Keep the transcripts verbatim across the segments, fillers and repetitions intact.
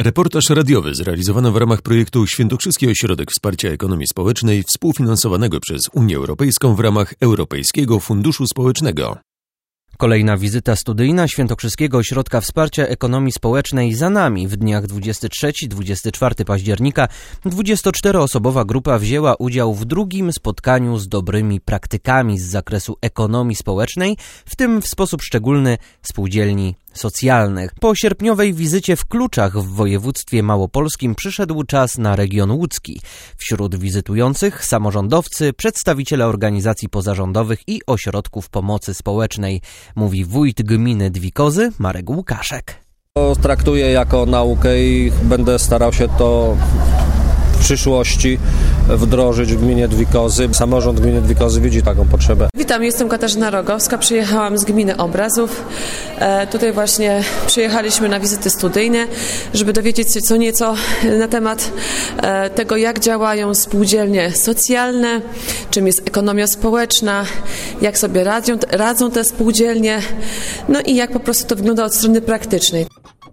Reportaż radiowy zrealizowano w ramach projektu Świętokrzyski Ośrodek Wsparcia Ekonomii Społecznej współfinansowanego przez Unię Europejską w ramach Europejskiego Funduszu Społecznego. Kolejna wizyta studyjna Świętokrzyskiego Ośrodka Wsparcia Ekonomii Społecznej za nami. W dniach dwudziestego trzeciego do dwudziestego czwartego października dwudziestoczteroosobowa grupa wzięła udział w drugim spotkaniu z dobrymi praktykami z zakresu ekonomii społecznej, w tym w sposób szczególny spółdzielni socjalnych. Po sierpniowej wizycie w Kluczach w województwie małopolskim przyszedł czas na region łódzki. Wśród wizytujących samorządowcy, przedstawiciele organizacji pozarządowych i ośrodków pomocy społecznej, mówi wójt gminy Dwikozy Marek Łukaszek. Traktuję jako naukę i będę starał się to w przyszłości wdrożyć w gminie Dwikozy. Samorząd gminy Dwikozy widzi taką potrzebę. Witam, jestem Katarzyna Rogowska, przyjechałam z gminy Obrazów. E, tutaj właśnie przyjechaliśmy na wizyty studyjne, żeby dowiedzieć się co nieco na temat e, tego, jak działają spółdzielnie socjalne, czym jest ekonomia społeczna, jak sobie radzą, radzą te spółdzielnie, no i jak po prostu to wygląda od strony praktycznej.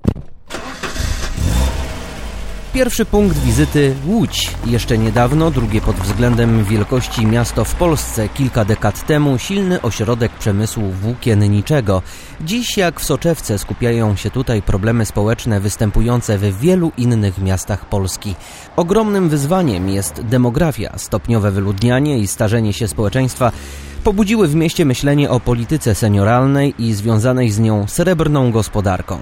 Pierwszy punkt wizyty Łódź. Jeszcze niedawno drugie pod względem wielkości miasto w Polsce, kilka dekad temu silny ośrodek przemysłu włókienniczego. Dziś jak w soczewce skupiają się tutaj problemy społeczne występujące w wielu innych miastach Polski. Ogromnym wyzwaniem jest demografia, stopniowe wyludnianie i starzenie się społeczeństwa pobudziły w mieście myślenie o polityce senioralnej i związanej z nią srebrną gospodarką.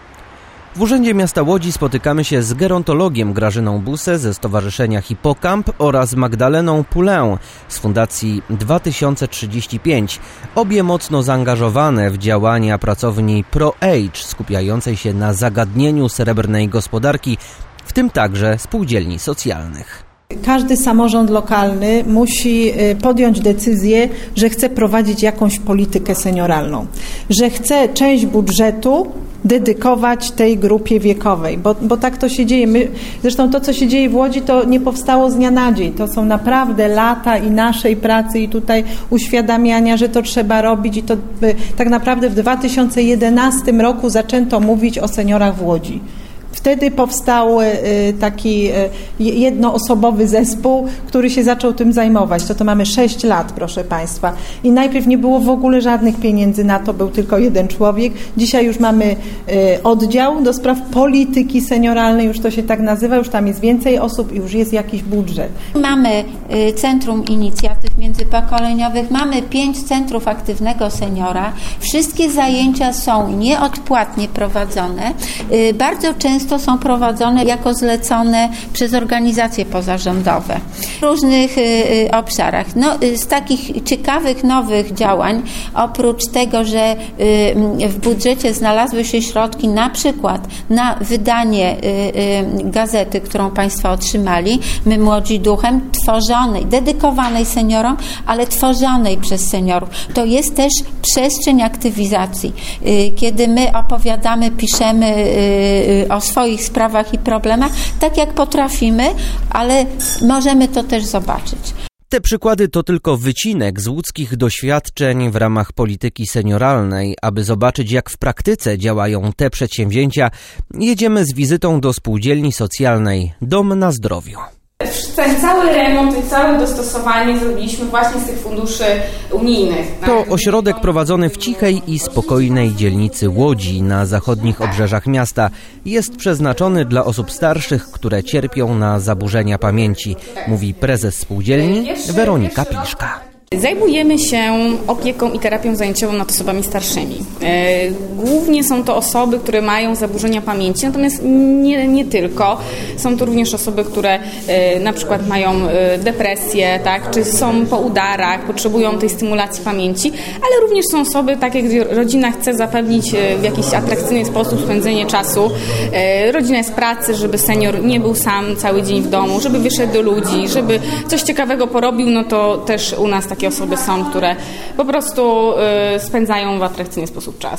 W Urzędzie Miasta Łodzi spotykamy się z gerontologiem Grażyną Busę ze Stowarzyszenia Hipokamp oraz Magdaleną Pulę z Fundacji dwa tysiące trzydzieści pięć. Obie mocno zaangażowane w działania pracowni ProAge skupiającej się na zagadnieniu srebrnej gospodarki, w tym także spółdzielni socjalnych. Każdy samorząd lokalny musi podjąć decyzję, że chce prowadzić jakąś politykę senioralną, że chce część budżetu dedykować tej grupie wiekowej, bo, bo tak to się dzieje. My, zresztą to, co się dzieje w Łodzi, to nie powstało z dnia na dzień. To są naprawdę lata i naszej pracy i tutaj uświadamiania, że to trzeba robić i to tak naprawdę w dwa tysiące jedenastym roku zaczęto mówić o seniorach w Łodzi. Wtedy powstał taki jednoosobowy zespół, który się zaczął tym zajmować. To to mamy sześć lat, proszę Państwa. I najpierw nie było w ogóle żadnych pieniędzy na to, był tylko jeden człowiek. Dzisiaj już mamy oddział do spraw polityki senioralnej, już to się tak nazywa, już tam jest więcej osób i już jest jakiś budżet. Mamy Centrum Inicjatyw Międzypokoleniowych, mamy pięć centrów aktywnego seniora. Wszystkie zajęcia są nieodpłatnie prowadzone. Bardzo często to są prowadzone jako zlecone przez organizacje pozarządowe w różnych y, obszarach. No, z takich ciekawych nowych działań, oprócz tego, że y, w budżecie znalazły się środki na przykład na wydanie y, y, gazety, którą Państwo otrzymali, My Młodzi Duchem, tworzonej, dedykowanej seniorom, ale tworzonej przez seniorów. To jest też przestrzeń aktywizacji. Y, kiedy my opowiadamy, piszemy y, y, o swoich sprawach i problemach, tak jak potrafimy, ale możemy to też zobaczyć. Te przykłady to tylko wycinek z łódzkich doświadczeń w ramach polityki senioralnej. Aby zobaczyć, jak w praktyce działają te przedsięwzięcia, jedziemy z wizytą do spółdzielni socjalnej Dom na Zdrowiu. Ten cały remont i całe dostosowanie zrobiliśmy właśnie z tych funduszy unijnych. To ośrodek prowadzony w cichej i spokojnej dzielnicy Łodzi na zachodnich obrzeżach miasta. Jest przeznaczony dla osób starszych, które cierpią na zaburzenia pamięci, mówi prezes spółdzielni Weronika Piszka. Zajmujemy się opieką i terapią zajęciową nad osobami starszymi. Głównie są to osoby, które mają zaburzenia pamięci, natomiast nie, nie tylko. Są to również osoby, które na przykład mają depresję, tak, czy są po udarach, potrzebują tej stymulacji pamięci, ale również są osoby takie, gdzie rodzina chce zapewnić w jakiś atrakcyjny sposób spędzenie czasu. Rodzina jest z pracy, żeby senior nie był sam cały dzień w domu, żeby wyszedł do ludzi, żeby coś ciekawego porobił, no to też u nas takie osoby są, które po prostu y, spędzają w atrakcyjny sposób czas.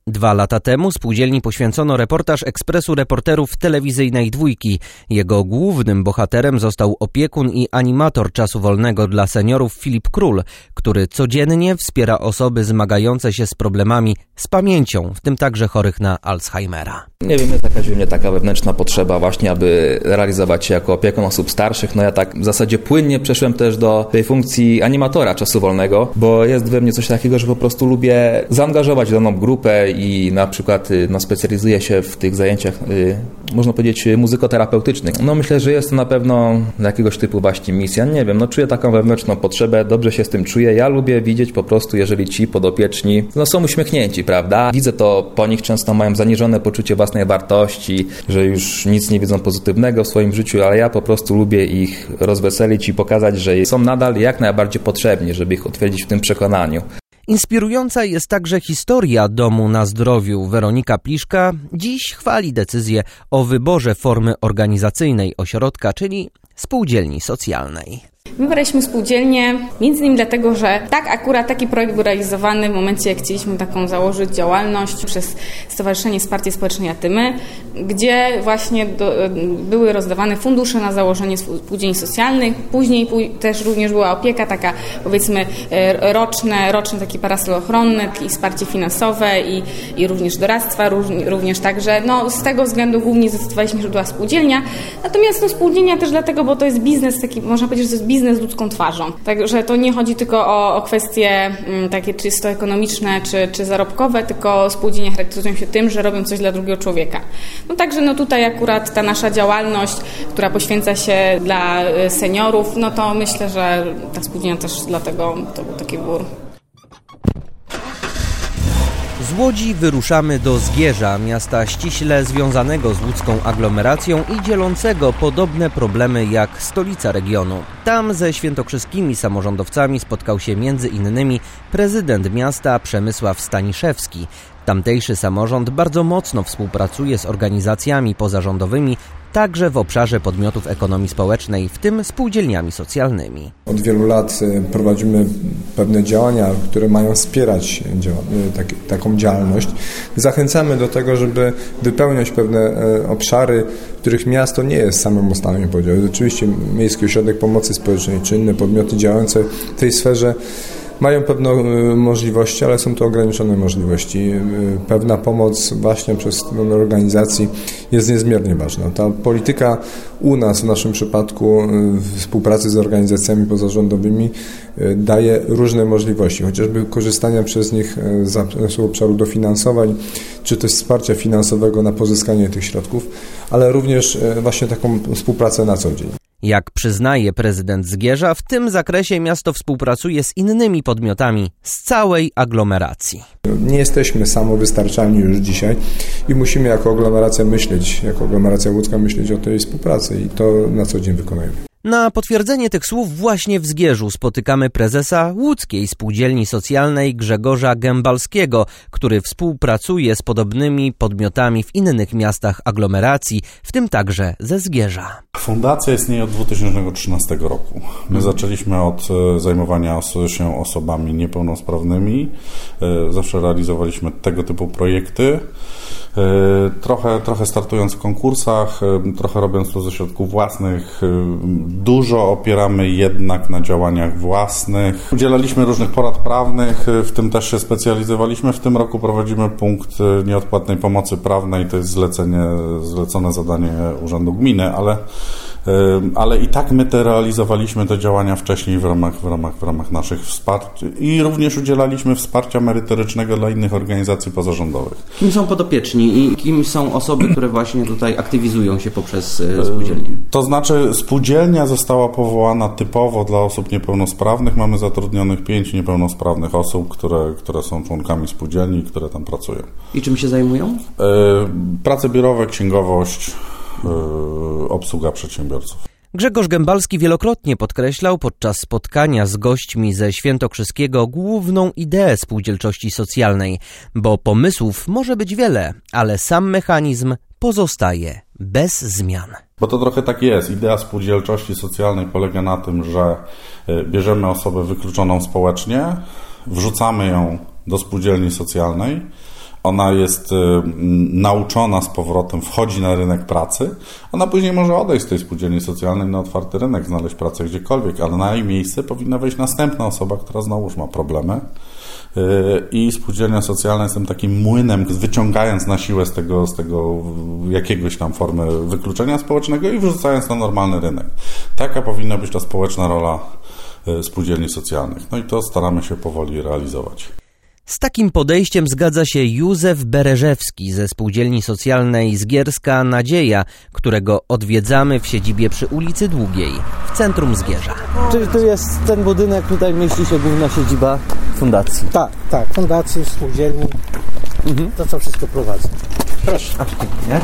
Dwa lata temu spółdzielni poświęcono reportaż Ekspresu Reporterów telewizyjnej Dwójki. Jego głównym bohaterem został opiekun i animator czasu wolnego dla seniorów Filip Król, który codziennie wspiera osoby zmagające się z problemami z pamięcią, w tym także chorych na Alzheimera. Nie wiem, jest jakaś u mnie taka wewnętrzna potrzeba właśnie, aby realizować się jako opiekun osób starszych. No ja tak w zasadzie płynnie przeszłem też do tej funkcji animatora czasu wolnego, bo jest we mnie coś takiego, że po prostu lubię zaangażować daną grupę i na przykład no, specjalizuję się w tych zajęciach, y, można powiedzieć, muzykoterapeutycznych. No myślę, że jest to na pewno jakiegoś typu właśnie misja. Nie wiem, no czuję taką wewnętrzną potrzebę, dobrze się z tym czuję. Ja lubię widzieć po prostu, jeżeli ci podopieczni no, są uśmiechnięci, prawda? Widzę to po nich, często mają zaniżone poczucie własnej wartości, że już nic nie widzą pozytywnego w swoim życiu, ale ja po prostu lubię ich rozweselić i pokazać, że są nadal jak najbardziej potrzebni, żeby ich utwierdzić w tym przekonaniu. Inspirująca jest także historia Domu na Zdrowiu. Weronika Pliszka dziś chwali decyzję o wyborze formy organizacyjnej ośrodka, czyli spółdzielni socjalnej. Wybraliśmy spółdzielnię między innymi dlatego, że tak akurat taki projekt był realizowany w momencie, jak chcieliśmy taką założyć działalność przez Stowarzyszenie Wsparcie Społeczne Jatymy, gdzie właśnie do, były rozdawane fundusze na założenie spółdzielni socjalnych. Później też również była opieka taka, powiedzmy, roczne, roczny taki parasol ochronny i wsparcie finansowe i, i również doradztwa, również także. No, z tego względu głównie zdecydowaliśmy, że była spółdzielnia. Natomiast no, spółdzielnia też dlatego, bo to jest biznes, taki, można powiedzieć, że to jest biznes z ludzką twarzą. Także to nie chodzi tylko o, o kwestie m, takie czysto ekonomiczne czy, czy zarobkowe, tylko spółdzielnie charakteryzują się tym, że robią coś dla drugiego człowieka. No także no tutaj akurat ta nasza działalność, która poświęca się dla seniorów, no to myślę, że ta spółdzielnia też dlatego to był taki wybór. Z Łodzi wyruszamy do Zgierza, miasta ściśle związanego z łódzką aglomeracją i dzielącego podobne problemy jak stolica regionu. Tam ze świętokrzyskimi samorządowcami spotkał się między innymi prezydent miasta Przemysław Staniszewski. Tamtejszy samorząd bardzo mocno współpracuje z organizacjami pozarządowymi, także w obszarze podmiotów ekonomii społecznej, w tym spółdzielniami socjalnymi. Od wielu lat prowadzimy pewne działania, które mają wspierać tak, taką działalność. Zachęcamy do tego, żeby wypełniać pewne obszary, w których miasto nie jest samym ustawem podziału. Oczywiście Miejski Ośrodek Pomocy Społecznej czy inne podmioty działające w tej sferze mają pewne możliwości, ale są to ograniczone możliwości. Pewna pomoc właśnie przez pewne organizacji jest niezmiernie ważna. Ta polityka u nas, w naszym przypadku współpracy z organizacjami pozarządowymi daje różne możliwości, chociażby korzystania przez nich z obszaru dofinansowań, czy też wsparcia finansowego na pozyskanie tych środków, ale również właśnie taką współpracę na co dzień. Jak przyznaje prezydent Zgierza, w tym zakresie miasto współpracuje z innymi podmiotami z całej aglomeracji. Nie jesteśmy samowystarczalni już dzisiaj i musimy jako aglomeracja myśleć, jako aglomeracja łódzka myśleć o tej współpracy i to na co dzień wykonujemy. Na potwierdzenie tych słów właśnie w Zgierzu spotykamy prezesa Łódzkiej Spółdzielni Socjalnej Grzegorza Gębalskiego, który współpracuje z podobnymi podmiotami w innych miastach aglomeracji, w tym także ze Zgierza. Fundacja istnieje od dwa tysiące trzynastego roku. My zaczęliśmy od zajmowania się osobami niepełnosprawnymi. Zawsze realizowaliśmy tego typu projekty. Trochę, trochę startując w konkursach, trochę robiąc to ze środków własnych. Dużo opieramy jednak na działaniach własnych. Udzielaliśmy różnych porad prawnych, w tym też się specjalizowaliśmy. W tym roku prowadzimy punkt nieodpłatnej pomocy prawnej. To jest zlecenie, zlecone zadanie Urzędu Gminy, ale ale i tak my te realizowaliśmy te działania wcześniej w ramach, w ramach, w ramach naszych wsparć i również udzielaliśmy wsparcia merytorycznego dla innych organizacji pozarządowych. Kim są podopieczni i kim są osoby, które właśnie tutaj aktywizują się poprzez spółdzielnię? To znaczy spółdzielnia została powołana typowo dla osób niepełnosprawnych. Mamy zatrudnionych pięć niepełnosprawnych osób, które, które są członkami spółdzielni, które tam pracują. I czym się zajmują? Prace biurowe, księgowość, obsługa przedsiębiorców. Grzegorz Gębalski wielokrotnie podkreślał podczas spotkania z gośćmi ze Świętokrzyskiego główną ideę spółdzielczości socjalnej, bo pomysłów może być wiele, ale sam mechanizm pozostaje bez zmian. Bo to trochę tak jest. Idea spółdzielczości socjalnej polega na tym, że bierzemy osobę wykluczoną społecznie, wrzucamy ją do spółdzielni socjalnej, ona jest y, nauczona z powrotem, wchodzi na rynek pracy, ona później może odejść z tej spółdzielni socjalnej na otwarty rynek, znaleźć pracę gdziekolwiek, ale na jej miejsce powinna wejść następna osoba, która znowuż ma problemy. I spółdzielnia socjalna jest tym takim młynem, wyciągając na siłę z tego, z tego jakiegoś tam formy wykluczenia społecznego i wrzucając na normalny rynek. Taka powinna być ta społeczna rola spółdzielni socjalnych. No i to staramy się powoli realizować. Z takim podejściem zgadza się Józef Bereżewski ze spółdzielni socjalnej Zgierska Nadzieja, którego odwiedzamy w siedzibie przy ulicy Długiej, w centrum Zgierza. Czyli tu jest ten budynek, tutaj mieści się główna siedziba fundacji. Tak, tak, fundacji, spółdzielni, mhm. To co wszystko prowadzę. Proszę. A, nie?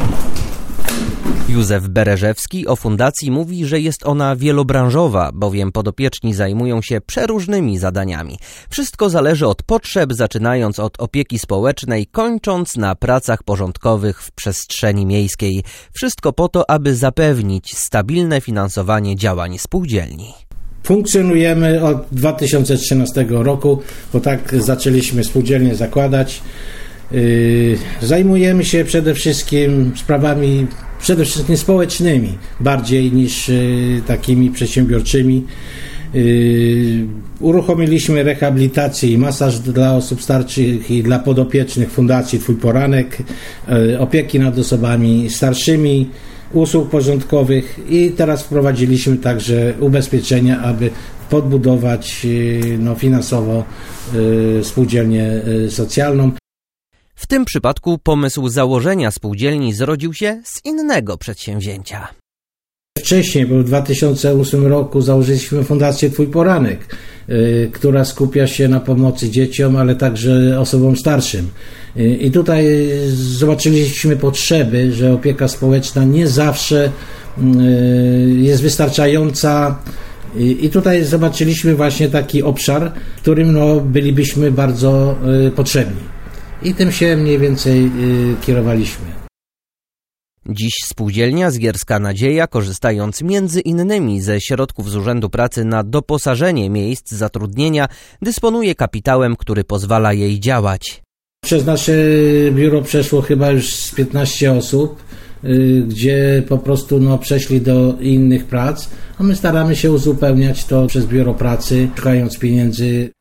Józef Bereżewski o fundacji mówi, że jest ona wielobranżowa, bowiem podopieczni zajmują się przeróżnymi zadaniami. Wszystko zależy od potrzeb, zaczynając od opieki społecznej, kończąc na pracach porządkowych w przestrzeni miejskiej. Wszystko po to, aby zapewnić stabilne finansowanie działań spółdzielni. Funkcjonujemy od dwa tysiące trzynastego roku, bo tak zaczęliśmy spółdzielnię zakładać. Yy, zajmujemy się przede wszystkim sprawami przede wszystkim społecznymi, bardziej niż yy, takimi przedsiębiorczymi. Yy, uruchomiliśmy rehabilitację i masaż dla osób starszych i dla podopiecznych Fundacji Twój Poranek, yy, opieki nad osobami starszymi, usług porządkowych i teraz wprowadziliśmy także ubezpieczenia, aby podbudować yy, no, finansowo yy, spółdzielnię yy, socjalną. W tym przypadku pomysł założenia spółdzielni zrodził się z innego przedsięwzięcia. Wcześniej, bo w dwa tysiące ósmym roku założyliśmy Fundację Twój Poranek, yy, która skupia się na pomocy dzieciom, ale także osobom starszym. Yy, I tutaj zobaczyliśmy potrzeby, że opieka społeczna nie zawsze yy, jest wystarczająca. I tutaj zobaczyliśmy właśnie taki obszar, w którym no, bylibyśmy bardzo yy, potrzebni. I tym się mniej więcej yy, kierowaliśmy. Dziś spółdzielnia Zgierska Nadzieja, korzystając między innymi ze środków z Urzędu Pracy na doposażenie miejsc zatrudnienia, dysponuje kapitałem, który pozwala jej działać. Przez nasze biuro przeszło chyba już z piętnaście osób, yy, gdzie po prostu no, przeszli do innych prac, a my staramy się uzupełniać to przez biuro pracy, szukając pieniędzy.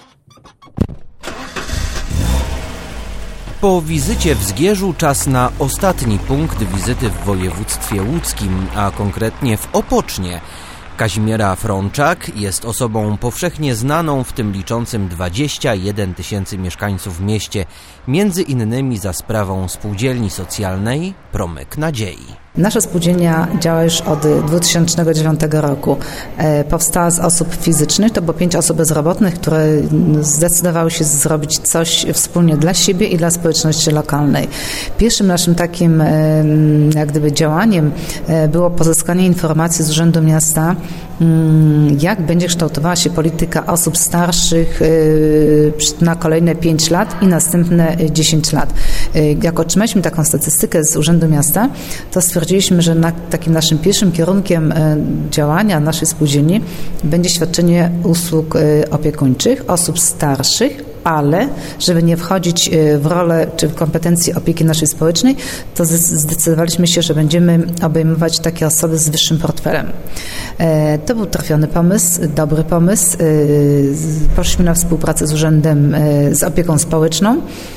Po wizycie w Zgierzu czas na ostatni punkt wizyty w województwie łódzkim, a konkretnie w Opocznie. Kazimiera Frączak jest osobą powszechnie znaną w tym liczącym dwadzieścia jeden tysięcy mieszkańców w mieście, między innymi za sprawą spółdzielni socjalnej Promyk Nadziei. Nasza spółdzielnia działa już od dwa tysiące dziewiątego roku. Powstała z osób fizycznych, to było pięć osób bezrobotnych, które zdecydowały się zrobić coś wspólnie dla siebie i dla społeczności lokalnej. Pierwszym naszym takim jak gdyby działaniem było pozyskanie informacji z Urzędu Miasta, jak będzie kształtowała się polityka osób starszych na kolejne pięć lat i następne dziesięć lat. Jak otrzymaliśmy taką statystykę z Urzędu Miasta, to stwierdziliśmy, że na, takim naszym pierwszym kierunkiem działania naszej spółdzielni będzie świadczenie usług opiekuńczych osób starszych, ale żeby nie wchodzić w rolę czy w kompetencje opieki naszej społecznej, to zdecydowaliśmy się, że będziemy obejmować takie osoby z wyższym portfelem. To był trafiony pomysł, dobry pomysł. Poszliśmy na współpracę z urzędem, z opieką społeczną.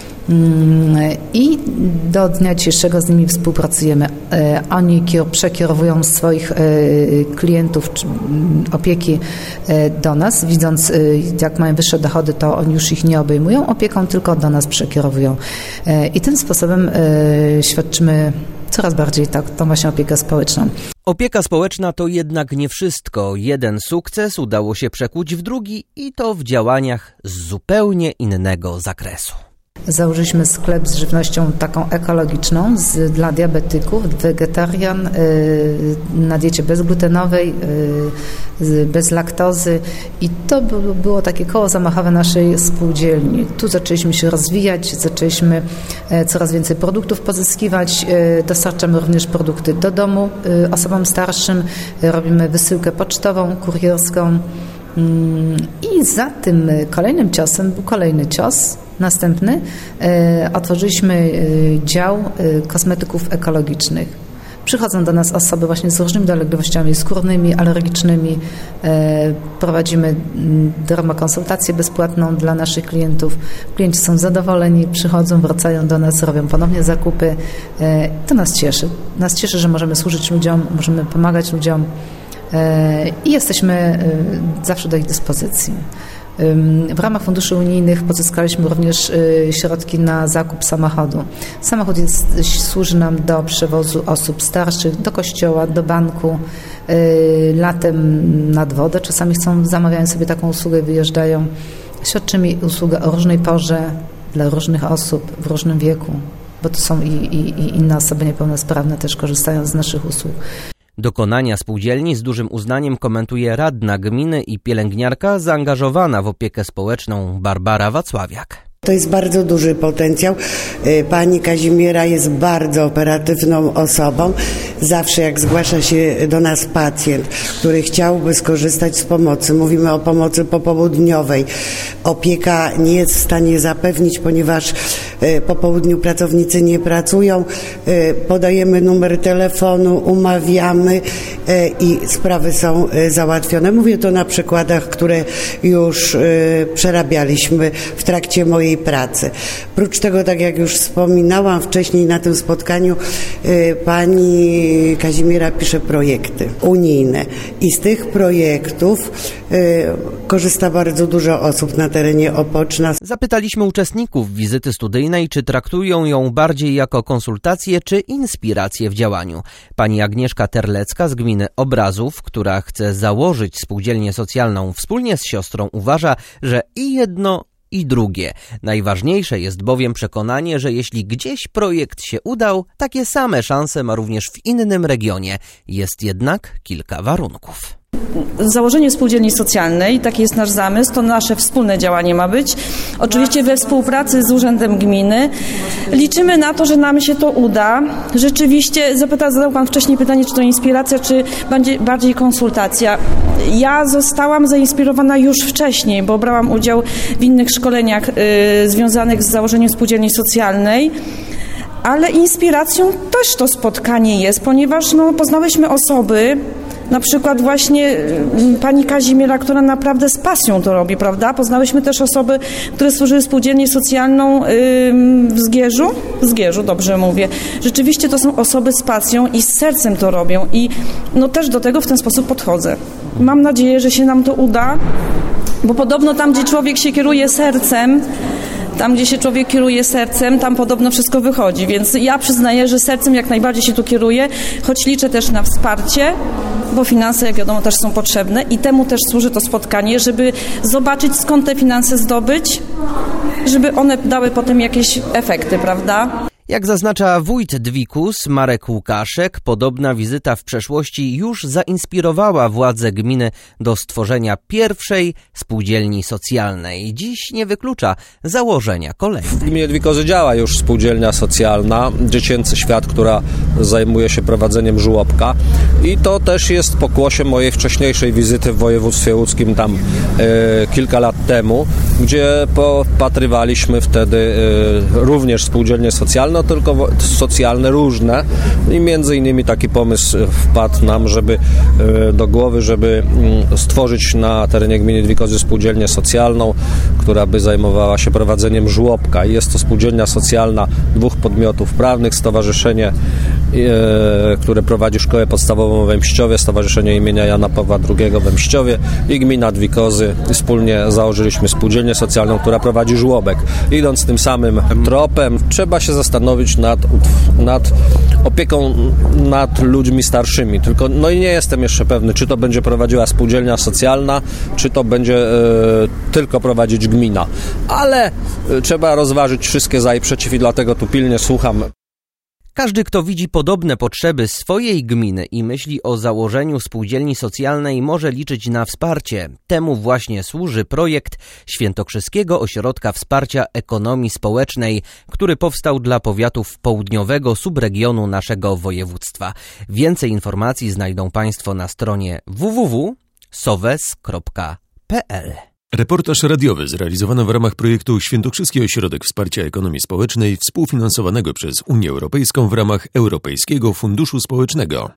I do dnia dzisiejszego z nimi współpracujemy. Oni przekierowują swoich klientów opieki do nas, widząc jak mają wyższe dochody, to oni już ich nie obejmują opieką, tylko do nas przekierowują. I tym sposobem świadczymy coraz bardziej tak, tą właśnie opiekę społeczną. Opieka społeczna to jednak nie wszystko. Jeden sukces udało się przekuć w drugi i to w działaniach z zupełnie innego zakresu. Założyliśmy sklep z żywnością taką ekologiczną z, dla diabetyków, wegetarian, y, na diecie bezglutenowej, y, bez laktozy i to by, było takie koło zamachowe naszej spółdzielni. Tu zaczęliśmy się rozwijać, zaczęliśmy y, coraz więcej produktów pozyskiwać, y, dostarczamy również produkty do domu y, osobom starszym, y, robimy wysyłkę pocztową, kurierską. I za tym kolejnym ciosem był kolejny cios, następny. Otworzyliśmy dział kosmetyków ekologicznych. Przychodzą do nas osoby właśnie z różnymi dolegliwościami skórnymi, alergicznymi. Prowadzimy dermokonsultację bezpłatną dla naszych klientów. Klienci są zadowoleni, przychodzą, wracają do nas, robią ponownie zakupy. To nas cieszy. Nas cieszy, że możemy służyć ludziom, możemy pomagać ludziom i jesteśmy zawsze do ich dyspozycji. W ramach funduszy unijnych pozyskaliśmy również środki na zakup samochodu. Samochód jest, służy nam do przewozu osób starszych, do kościoła, do banku, latem nad wodę. Czasami chcą, zamawiają sobie taką usługę, wyjeżdżają. Świadczymy usługę o różnej porze dla różnych osób w różnym wieku, bo to są i, i, i inne osoby niepełnosprawne też korzystają z naszych usług. Dokonania spółdzielni z dużym uznaniem komentuje radna gminy i pielęgniarka zaangażowana w opiekę społeczną Barbara Wacławiak. To jest bardzo duży potencjał. Pani Kazimiera jest bardzo operatywną osobą. Zawsze jak zgłasza się do nas pacjent, który chciałby skorzystać z pomocy, mówimy o pomocy popołudniowej. Opieka nie jest w stanie zapewnić, ponieważ po południu pracownicy nie pracują. Podajemy numer telefonu, umawiamy i sprawy są załatwione. Mówię to na przykładach, które już przerabialiśmy w trakcie mojej pracy. Prócz tego, tak jak już wspominałam wcześniej na tym spotkaniu, pani Kazimiera pisze projekty unijne i z tych projektów korzysta bardzo dużo osób na terenie Opoczna. Zapytaliśmy uczestników wizyty studyjnej, czy traktują ją bardziej jako konsultację, czy inspirację w działaniu. Pani Agnieszka Terlecka z gminy Obrazów, która chce założyć spółdzielnię socjalną wspólnie z siostrą, uważa, że i jedno, i drugie. Najważniejsze jest bowiem przekonanie, że jeśli gdzieś projekt się udał, takie same szanse ma również w innym regionie. Jest jednak kilka warunków. Założenie spółdzielni socjalnej, taki jest nasz zamysł, to nasze wspólne działanie ma być. Oczywiście we współpracy z Urzędem Gminy. Liczymy na to, że nam się to uda. Rzeczywiście, zapytał, zadał Pan wcześniej pytanie, czy to inspiracja, czy bardziej, bardziej konsultacja. Ja zostałam zainspirowana już wcześniej, bo brałam udział w innych szkoleniach y, związanych z założeniem spółdzielni socjalnej. Ale inspiracją też to spotkanie jest, ponieważ no, poznałyśmy osoby, na przykład właśnie pani Kazimiera, która naprawdę z pasją to robi, prawda? Poznałyśmy też osoby, które stworzyły spółdzielnię socjalną w Zgierzu. W Zgierzu, dobrze mówię. Rzeczywiście to są osoby z pasją i z sercem to robią i no też do tego w ten sposób podchodzę. Mam nadzieję, że się nam to uda, bo podobno tam, gdzie człowiek się kieruje sercem, Tam, gdzie się człowiek kieruje sercem, tam podobno wszystko wychodzi, więc ja przyznaję, że sercem jak najbardziej się tu kieruję, choć liczę też na wsparcie, bo finanse, jak wiadomo, też są potrzebne i temu też służy to spotkanie, żeby zobaczyć, skąd te finanse zdobyć, żeby one dały potem jakieś efekty, prawda? Jak zaznacza wójt Dwikus Marek Łukaszek, podobna wizyta w przeszłości już zainspirowała władze gminy do stworzenia pierwszej spółdzielni socjalnej. Dziś nie wyklucza założenia kolejnej. W gminie Dwikozy działa już spółdzielnia socjalna, Dziecięcy Świat, która zajmuje się prowadzeniem żłobka i to też jest pokłosiem mojej wcześniejszej wizyty w województwie łódzkim tam e, kilka lat temu, gdzie popatrywaliśmy wtedy e, również spółdzielnie socjalne, no tylko socjalne różne i między innymi taki pomysł wpadł nam, żeby do głowy, żeby stworzyć na terenie gminy Dwikozy spółdzielnię socjalną, która by zajmowała się prowadzeniem żłobka. Jest to spółdzielnia socjalna dwóch podmiotów prawnych, stowarzyszenie, które prowadzi szkołę podstawową w Węściowie, Stowarzyszenie imienia Jana Pawła drugiego w Węściowie i gmina Dwikozy. Wspólnie założyliśmy spółdzielnię socjalną, która prowadzi żłobek. Idąc tym samym tropem, trzeba się zastanowić nad, nad opieką nad ludźmi starszymi. Tylko no i nie jestem jeszcze pewny, czy to będzie prowadziła spółdzielnia socjalna, czy to będzie e, tylko prowadzić gmina. Ale e, trzeba rozważyć wszystkie za i przeciw i dlatego tu pilnie słucham. Każdy, kto widzi podobne potrzeby swojej gminy i myśli o założeniu spółdzielni socjalnej, może liczyć na wsparcie. Temu właśnie służy projekt Świętokrzyskiego Ośrodka Wsparcia Ekonomii Społecznej, który powstał dla powiatów południowego subregionu naszego województwa. Więcej informacji znajdą Państwo na stronie w w w kropka sowes kropka kropka p l. Reportaż radiowy zrealizowano w ramach projektu Świętokrzyski Ośrodek Wsparcia Ekonomii Społecznej współfinansowanego przez Unię Europejską w ramach Europejskiego Funduszu Społecznego.